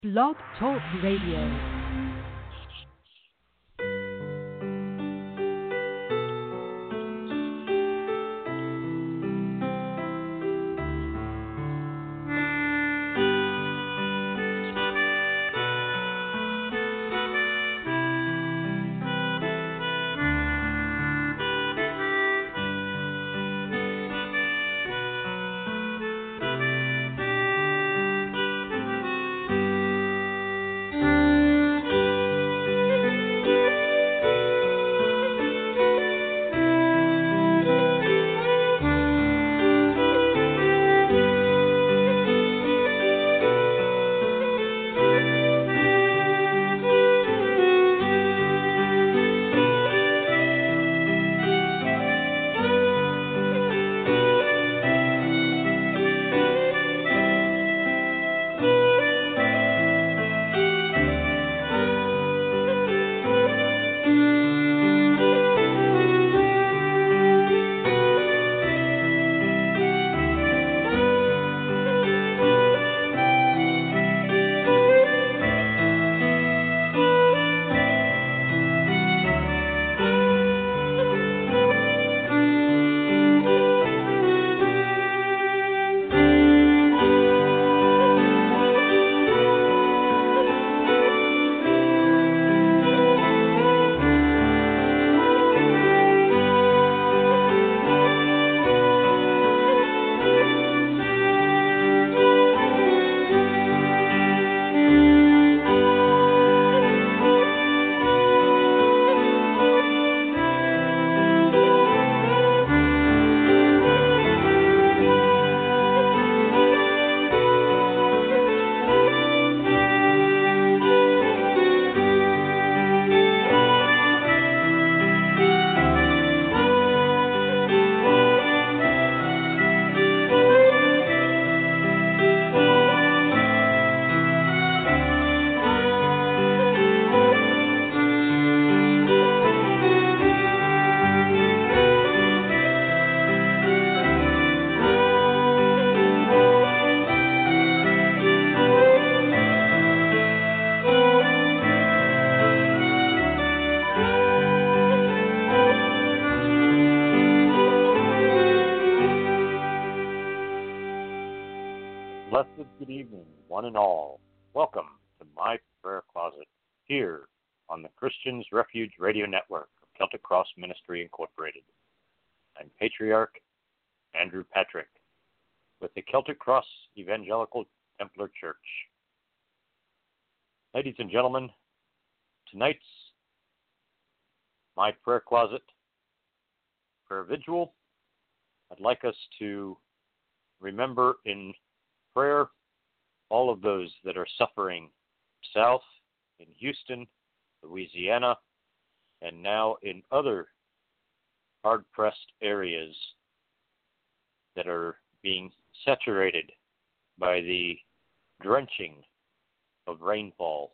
Blog Talk Radio. Blessed good evening, one and all. Welcome to my prayer closet here on the Christians Refuge Radio Network of Celtic Cross Ministry Incorporated. I'm Patriarch Andrew Patrick with the Celtic Cross Evangelical Templar Church. Ladies and gentlemen, tonight's my prayer closet prayer vigil, I'd like us to remember in prayer all of those that are suffering south in Houston, Louisiana, and now in other hard-pressed areas that are being saturated by the drenching of rainfall.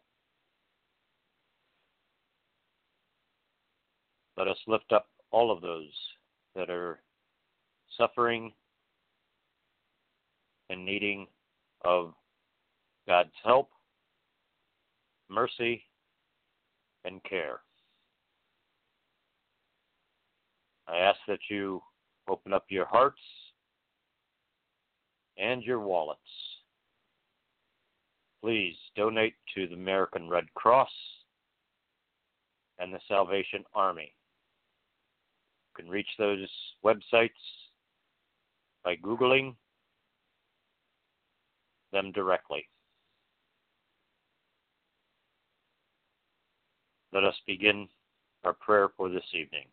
Let us lift up all of those that are suffering and needing of God's help, mercy, and care. I ask that you open up your hearts and your wallets. Please donate to the American Red Cross and the Salvation Army. You can reach those websites by Googling them directly. Let us begin our prayer for this evening.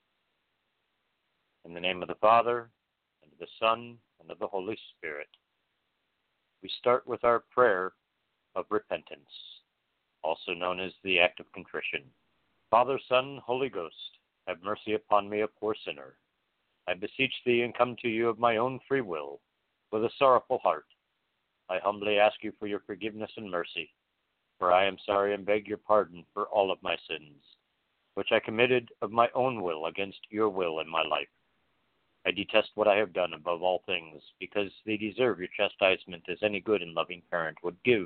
In the name of the Father, and of the Son, and of the Holy Spirit. We start with our prayer of repentance, also known as the act of contrition. Father, Son, Holy Ghost, have mercy upon me, a poor sinner. I beseech thee and come to you of my own free will, with a sorrowful heart. I humbly ask you for your forgiveness and mercy, for I am sorry and beg your pardon for all of my sins, which I committed of my own will against your will in my life. I detest what I have done above all things, because they deserve your chastisement as any good and loving parent would give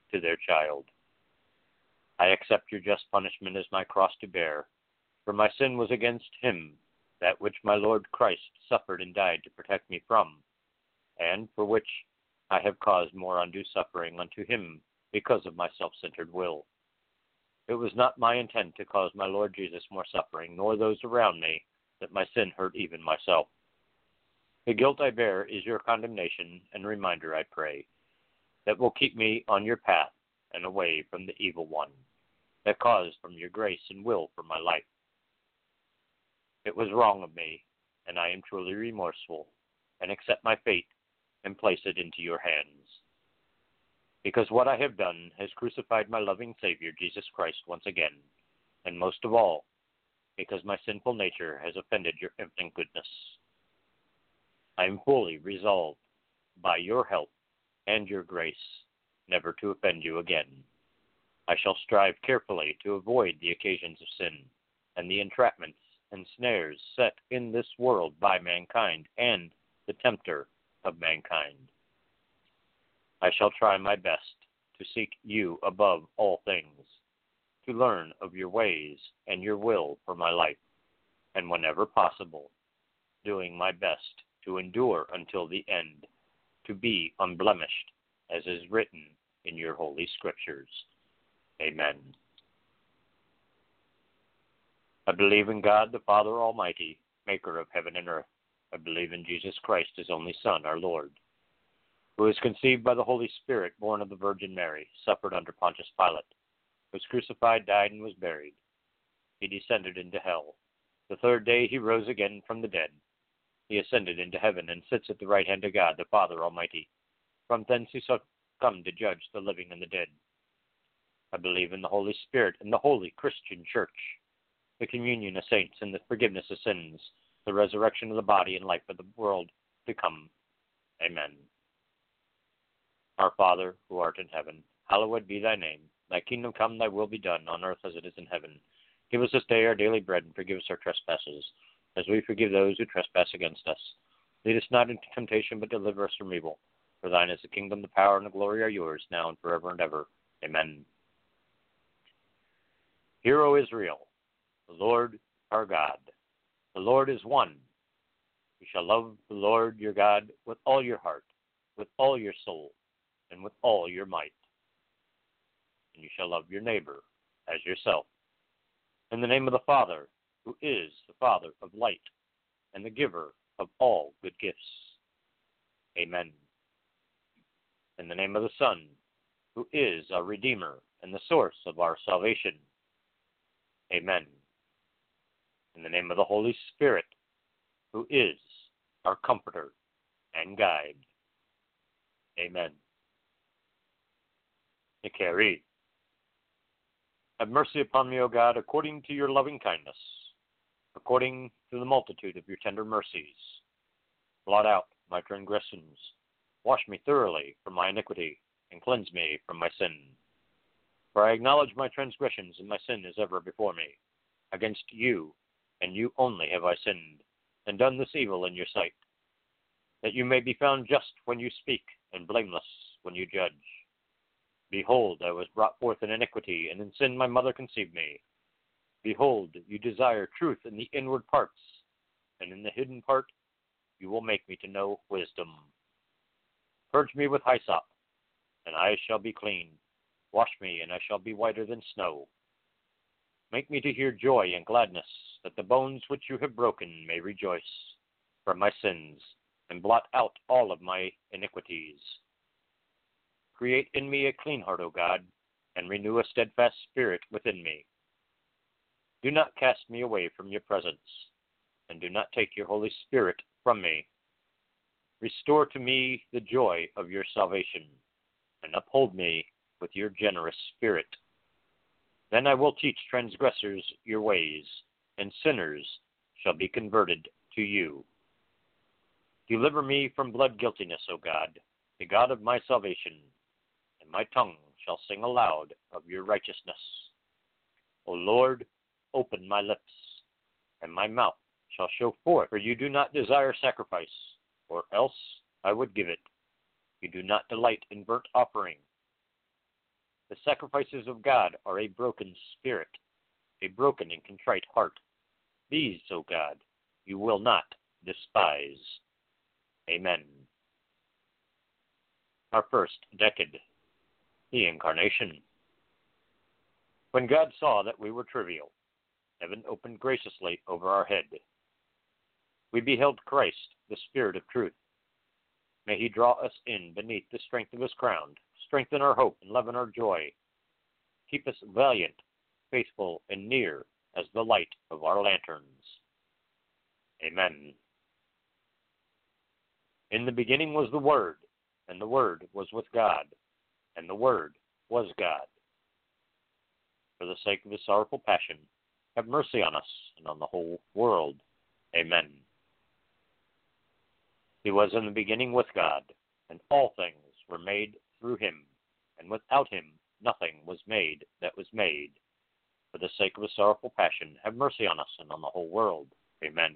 to their child. I accept your just punishment as my cross to bear, for my sin was against him, that which my Lord Christ suffered and died to protect me from, and for which I have caused more undue suffering unto him because of my self-centered will. It was not my intent to cause my Lord Jesus more suffering, nor those around me, that my sin hurt even myself. The guilt I bear is your condemnation and reminder, I pray, that will keep me on your path and away from the evil one, that caused from your grace and will for my life. It was wrong of me, and I am truly remorseful, and accept my fate and place it into your hands. Because what I have done has crucified my loving Savior, Jesus Christ, once again, and most of all, because my sinful nature has offended your infinite goodness. I am fully resolved, by your help and your grace, never to offend you again. I shall strive carefully to avoid the occasions of sin and the entrapments and snares set in this world by mankind and the tempter of mankind. I shall try my best to seek you above all things, to learn of your ways and your will for my life, and whenever possible, doing my best to endure until the end, to be unblemished, as is written in your holy scriptures. Amen. I believe in God, the Father Almighty, maker of heaven and earth. I believe in Jesus Christ, his only Son, our Lord, who was conceived by the Holy Spirit, born of the Virgin Mary, suffered under Pontius Pilate, was crucified, died, and was buried. He descended into hell. The third day he rose again from the dead. He ascended into heaven and sits at the right hand of God, the Father Almighty. From thence he shall come to judge the living and the dead. I believe in the Holy Spirit and the holy Christian Church, the communion of saints and the forgiveness of sins, the resurrection of the body and life of the world to come. Amen. Our Father, who art in heaven, hallowed be thy name. Thy kingdom come, thy will be done, on earth as it is in heaven. Give us this day our daily bread, and forgive us our trespasses, as we forgive those who trespass against us. Lead us not into temptation, but deliver us from evil. For thine is the kingdom, the power, and the glory are yours, now and forever and ever. Amen. Hear, O Israel, the Lord our God. The Lord is one. You shall love the Lord your God with all your heart, with all your soul, and with all your might. And you shall love your neighbor as yourself. In the name of the Father, who is the Father of light, and the giver of all good gifts. Amen. In the name of the Son, who is our Redeemer and the source of our salvation. Amen. In the name of the Holy Spirit, who is our Comforter and Guide. Amen. Ikeri. Have mercy upon me, O God, according to your loving kindness, according to the multitude of your tender mercies. Blot out my transgressions. Wash me thoroughly from my iniquity, and cleanse me from my sin. For I acknowledge my transgressions, and my sin is ever before me. Against you, and you only have I sinned, and done this evil in your sight, that you may be found just when you speak, and blameless when you judge. Behold, I was brought forth in iniquity, and in sin my mother conceived me. Behold, you desire truth in the inward parts, and in the hidden part you will make me to know wisdom. Purge me with hyssop, and I shall be clean. Wash me, and I shall be whiter than snow. Make me to hear joy and gladness, that the bones which you have broken may rejoice from my sins, and blot out all of my iniquities. Create in me a clean heart, O God, and renew a steadfast spirit within me. Do not cast me away from your presence, and do not take your Holy Spirit from me. Restore to me the joy of your salvation, and uphold me with your generous spirit. Then I will teach transgressors your ways, and sinners shall be converted to you. Deliver me from blood guiltiness, O God, the God of my salvation, and my tongue shall sing aloud of your righteousness. O Lord, open my lips, and my mouth shall show forth, for you do not desire sacrifice, or else I would give it. You do not delight in burnt offering. The sacrifices of God are a broken spirit, a broken and contrite heart. These, O God, you will not despise. Amen. Our first decade, the Incarnation. When God saw that we were trivial, heaven opened graciously over our head. We beheld Christ, the Spirit of truth. May he draw us in beneath the strength of his crown, strengthen our hope and leaven our joy. Keep us valiant, faithful, and near as the light of our lanterns. Amen. In the beginning was the Word, and the Word was with God, and the Word was God. For the sake of his sorrowful passion, have mercy on us and on the whole world. Amen. He was in the beginning with God, and all things were made through him, and without him nothing was made that was made. For the sake of his sorrowful passion, have mercy on us and on the whole world. Amen.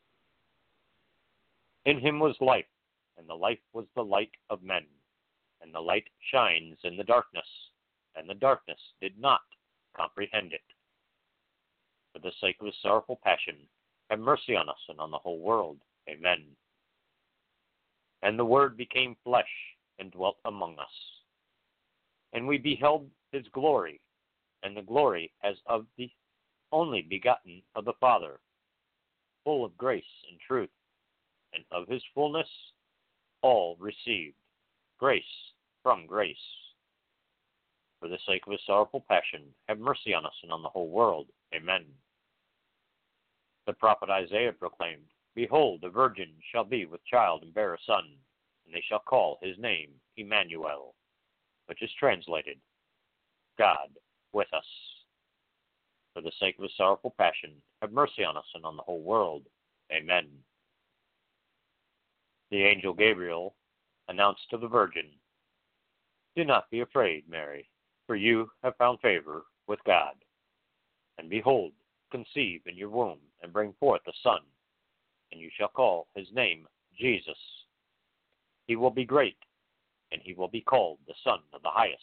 In him was life, and the life was the light of men. And the light shines in the darkness, and the darkness did not comprehend it. For the sake of his sorrowful passion, have mercy on us and on the whole world. Amen. And the Word became flesh and dwelt among us. And we beheld his glory, and the glory as of the only begotten of the Father, full of grace and truth, and of his fullness all received grace from grace. For the sake of his sorrowful passion, have mercy on us and on the whole world. Amen. The prophet Isaiah proclaimed, Behold, a virgin shall be with child and bear a son, and they shall call his name Emmanuel, which is translated, God with us. For the sake of his sorrowful passion, have mercy on us and on the whole world. Amen. The angel Gabriel announced to the Virgin, Do not be afraid, Mary, for you have found favor with God. And behold, conceive in your womb, and bring forth a son, and you shall call his name Jesus. He will be great, and he will be called the Son of the Highest.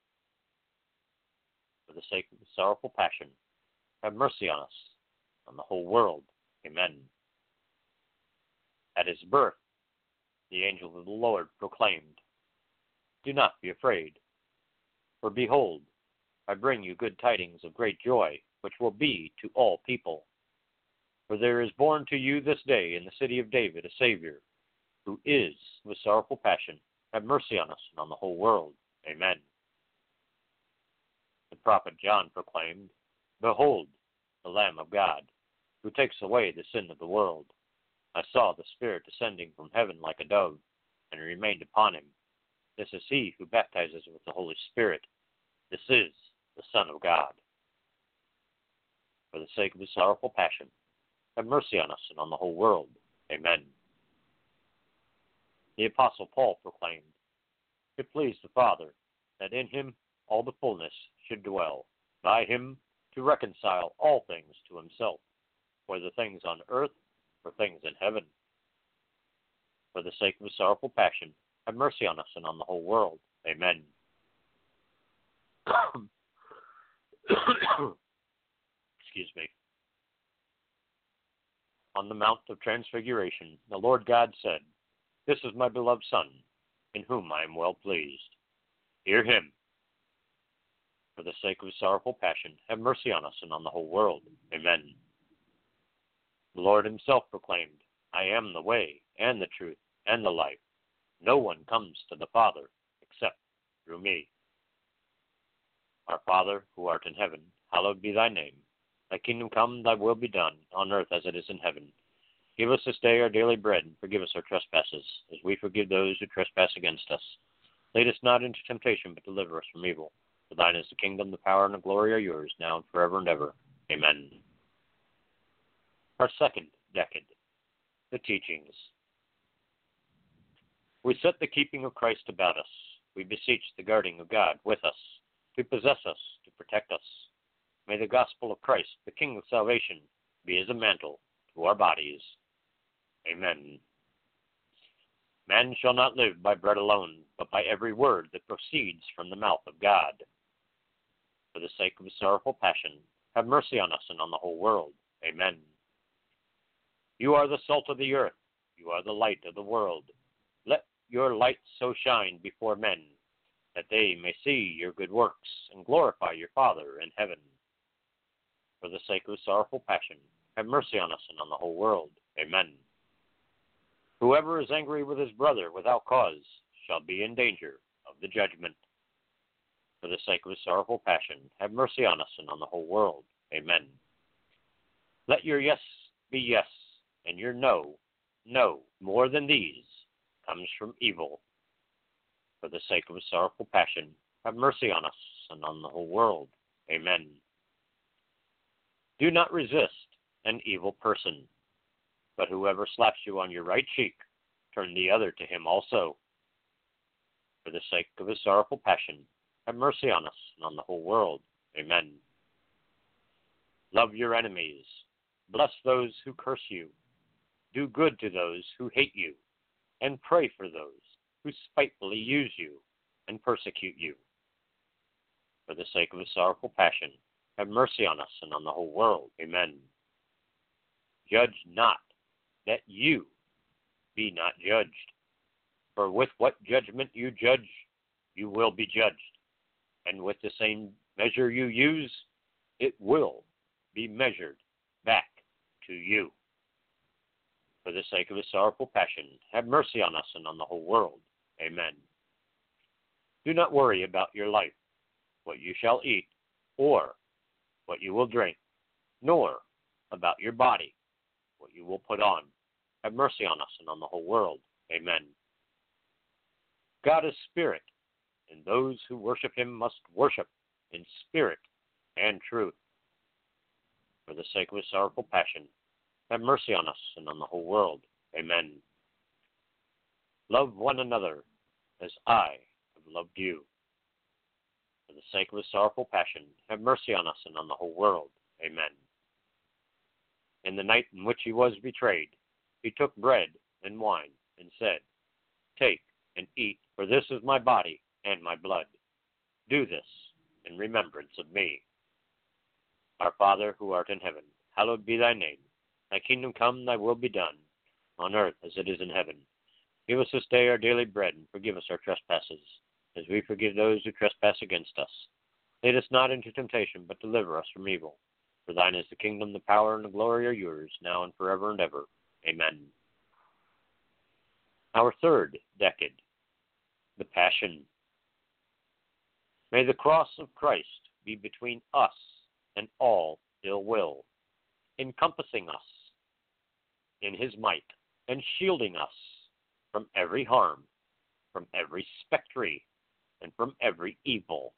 For the sake of his sorrowful passion, have mercy on us, on the whole world. Amen. At his birth, the angel of the Lord proclaimed, Do not be afraid, for behold, I bring you good tidings of great joy, which will be to all people. For there is born to you this day in the city of David a Savior, who is, with sorrowful passion, have mercy on us and on the whole world. Amen. The prophet John proclaimed, Behold, the Lamb of God, who takes away the sin of the world. I saw the Spirit descending from heaven like a dove, and it remained upon him. This is he who baptizes with the Holy Spirit. This is the Son of God. For the sake of his sorrowful passion, have mercy on us and on the whole world. Amen. The Apostle Paul proclaimed, It pleased the Father that in him all the fullness should dwell, by him to reconcile all things to himself, whether things on earth or things in heaven. For the sake of his sorrowful passion, have mercy on us and on the whole world. Amen. Excuse me. On the Mount of Transfiguration, the Lord God said, This is my beloved Son, in whom I am well pleased. Hear him. For the sake of his sorrowful passion, have mercy on us and on the whole world. Amen. The Lord himself proclaimed, I am the way, and the truth, and the life. No one comes to the Father except through me. Our Father, who art in heaven, hallowed be thy name. Thy kingdom come, thy will be done, on earth as it is in heaven. Give us this day our daily bread, and forgive us our trespasses, as we forgive those who trespass against us. Lead us not into temptation, but deliver us from evil. For thine is the kingdom, the power, and the glory are yours, now and forever and ever. Amen. Our second decade, the teachings. We set the keeping of Christ about us. We beseech the guarding of God with us, to possess us, to protect us. May the gospel of Christ, the King of salvation, be as a mantle to our bodies. Amen. Man shall not live by bread alone, but by every word that proceeds from the mouth of God. the sake of his sorrowful passion, have mercy on us and on the whole world. Amen. You are the salt of the earth. You are the light of the world. Let your light so shine before men, that they may see your good works and glorify your Father in heaven. For the sake of his sorrowful passion, have mercy on us and on the whole world. Amen. Whoever is angry with his brother without cause shall be in danger of the judgment. For the sake of his sorrowful passion, have mercy on us and on the whole world. Amen. Let your yes be yes, and your no, no. More than these comes from evil. For the sake of his sorrowful passion, have mercy on us and on the whole world. Amen. Do not resist an evil person, but whoever slaps you on your right cheek, turn the other to him also. For the sake of his sorrowful passion, have mercy on us and on the whole world. Amen. Love your enemies. Bless those who curse you. Do good to those who hate you, and pray for those who spitefully use you and persecute you. For the sake of his sorrowful passion, have mercy on us and on the whole world. Amen. Judge not, that you be not judged. For with what judgment you judge, you will be judged. And with the same measure you use, it will be measured back to you. For the sake of his sorrowful passion, have mercy on us and on the whole world. Amen. Do not worry about your life, what you shall eat, or what you will drink, nor about your body, what you will put on. Have mercy on us and on the whole world. Amen. God is spirit, and those who worship him must worship in spirit and truth. For the sake of his sorrowful passion, have mercy on us and on the whole world. Amen. Love one another as I have loved you. For the sake of his sorrowful passion, have mercy on us and on the whole world. Amen. In the night in which he was betrayed, he took bread and wine and said, Take and eat, for this is my body and my blood. Do this in remembrance of me. Our Father, who art in heaven, hallowed be thy name. Thy kingdom come, thy will be done, on earth as it is in heaven. Give us this day our daily bread, and forgive us our trespasses, as we forgive those who trespass against us. Lead us not into temptation, but deliver us from evil. For thine is the kingdom, the power, and the glory are yours, now and forever and ever. Amen. Our third decade, the Passion. May the cross of Christ be between us and all ill will, encompassing us in his might, and shielding us from every harm, from every spectre, and from every evil.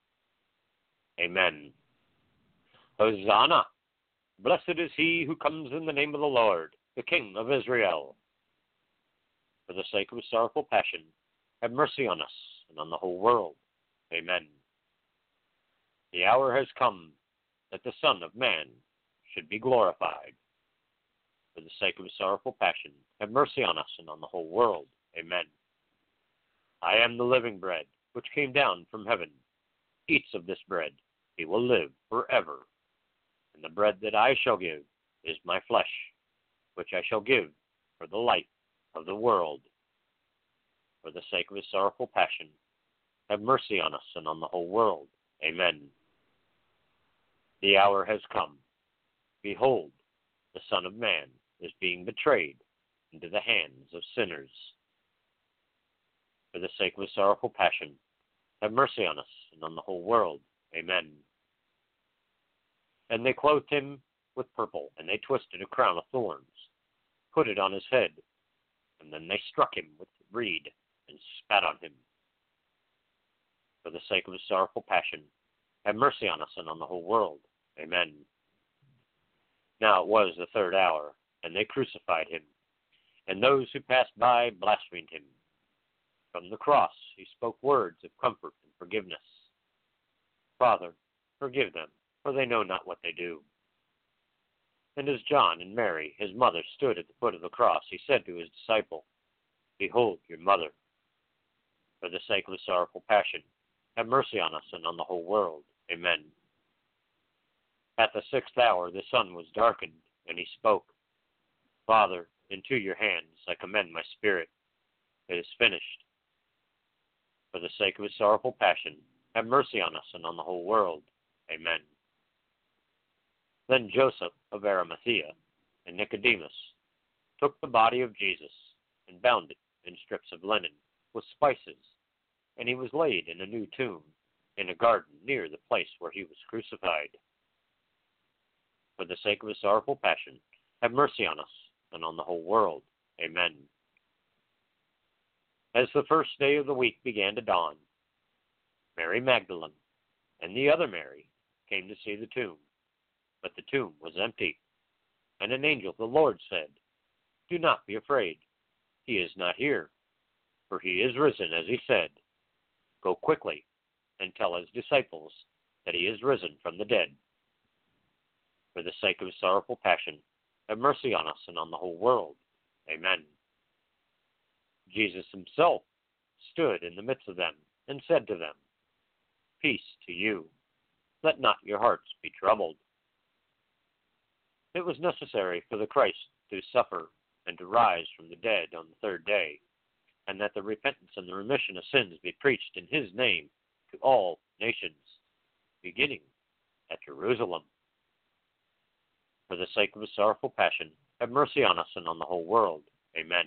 Amen. Hosanna! Blessed is he who comes in the name of the Lord, the King of Israel. For the sake of his sorrowful passion, have mercy on us and on the whole world. Amen. The hour has come that the Son of Man should be glorified. For the sake of his sorrowful passion, have mercy on us and on the whole world. Amen. I am the living bread, which came down from heaven. Eats of this bread, he will live forever. And the bread that I shall give is my flesh, which I shall give for the life of the world. For the sake of his sorrowful passion, have mercy on us and on the whole world. Amen. The hour has come. Behold, the Son of Man is being betrayed into the hands of sinners. For the sake of his sorrowful passion, have mercy on us and on the whole world. Amen. And they clothed him with purple, and they twisted a crown of thorns, put it on his head, and then they struck him with the reed and spat on him. For the sake of his sorrowful passion, have mercy on us and on the whole world. Amen. Now it was the third hour, and they crucified him, and those who passed by blasphemed him. From the cross he spoke words of comfort and forgiveness. Father, forgive them, for they know not what they do. And as John and Mary, his mother, stood at the foot of the cross, he said to his disciple, Behold your mother. For the sake of the sorrowful passion, have mercy on us and on the whole world. Amen. At the 6th hour the sun was darkened, and he spoke, Father, into your hands I commend my spirit. It is finished. For the sake of his sorrowful passion, have mercy on us and on the whole world. Amen. Then Joseph of Arimathea and Nicodemus took the body of Jesus and bound it in strips of linen with spices, and he was laid in a new tomb in a garden near the place where he was crucified. For the sake of his sorrowful passion, have mercy on us and on the whole world. Amen. As the first day of the week began to dawn, Mary Magdalene and the other Mary came to see the tomb, but the tomb was empty. And an angel of the Lord said, Do not be afraid. He is not here, for he is risen, as he said. Go quickly and tell his disciples that he is risen from the dead. For the sake of his sorrowful passion, have mercy on us and on the whole world. Amen. Jesus himself stood in the midst of them and said to them, Peace to you. Let not your hearts be troubled. It was necessary for the Christ to suffer and to rise from the dead on the third day, and that the repentance and the remission of sins be preached in his name to all nations, beginning at Jerusalem. For the sake of his sorrowful passion, have mercy on us and on the whole world. Amen.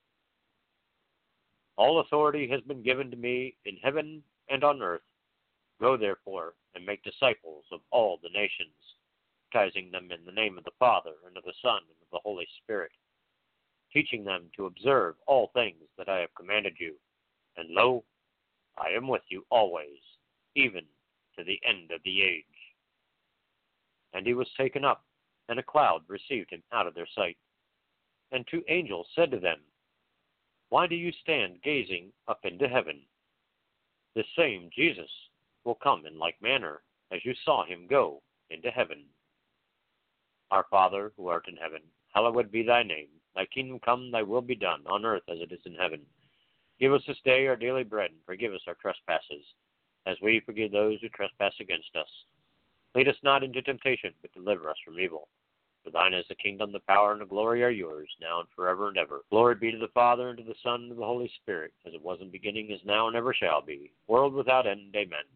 All authority has been given to me in heaven and on earth. Go therefore and make disciples of all the nations, baptizing them in the name of the Father, and of the Son, and of the Holy Spirit, teaching them to observe all things that I have commanded you. And lo, I am with you always, even to the end of the age. And he was taken up, and a cloud received him out of their sight. And two angels said to them, Why do you stand gazing up into heaven? This same Jesus will come in like manner as you saw him go into heaven. Our Father, who art in heaven, hallowed be thy name. Thy kingdom come, thy will be done, on earth as it is in heaven. Give us this day our daily bread, and forgive us our trespasses, as we forgive those who trespass against us. Lead us not into temptation, but deliver us from evil. For thine is the kingdom, the power, and the glory are yours, now and forever and ever. Glory be to the Father, and to the Son, and to the Holy Spirit, as it was in the beginning, is now, and ever shall be, world without end. Amen.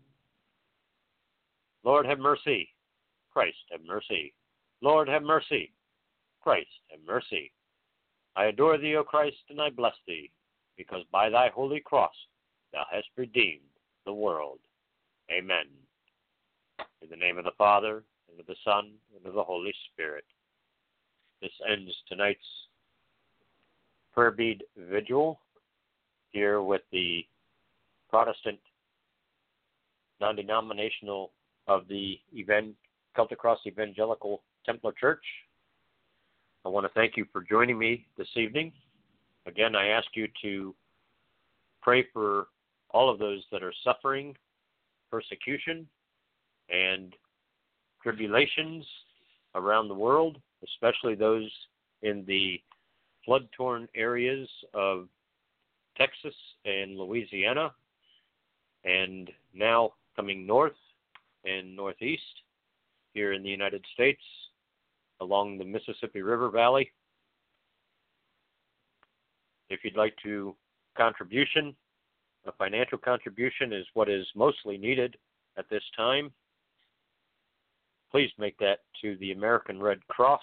Lord, have mercy. Christ, have mercy. Lord, have mercy. Christ, have mercy. I adore thee, O Christ, and I bless thee, because by thy holy cross thou hast redeemed the world. Amen. In the name of the Father, and of the Son, and of the Holy Spirit. This ends tonight's prayer bead vigil here with the Protestant non-denominational of the Celtic Cross Evangelical Templar Church. I want to thank you for joining me this evening. Again, I ask you to pray for all of those that are suffering persecution and tribulations around the world, especially those in the flood-torn areas of Texas and Louisiana, and now coming north and northeast here in the United States along the Mississippi River Valley. If you'd like to contribution, a financial contribution is what is mostly needed at this time. Please make that to the American Red Cross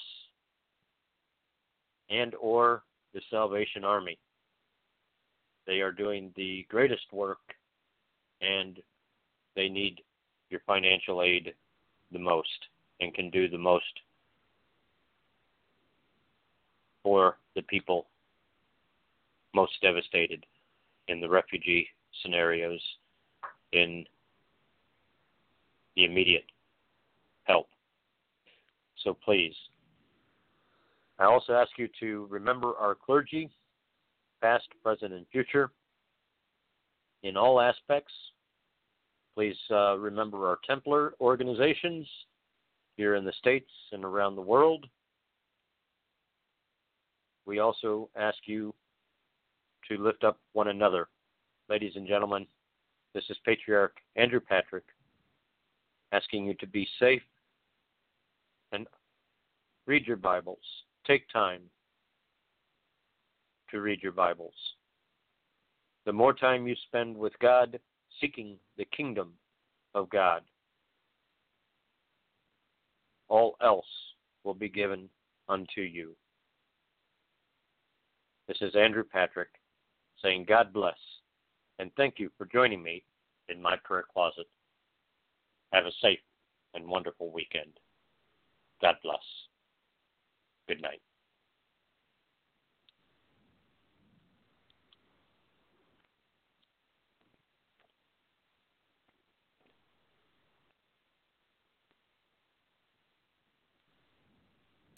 and or the Salvation Army. They are doing the greatest work, and they need your financial aid the most and can do the most for the people most devastated in the refugee scenarios in the immediate help. So please. I also ask you to remember our clergy, past, present, and future, in all aspects. Please remember our Templar organizations here in the States and around the world. We also ask you to lift up one another. Ladies and gentlemen, this is Patriarch Andrew Patrick asking you to be safe, Read your Bibles. Take time to read your Bibles. The more time you spend with God, seeking the kingdom of God, all else will be given unto you. This is Andrew Patrick saying God bless, and thank you for joining me in my prayer closet. Have a safe and wonderful weekend. God bless. Good night.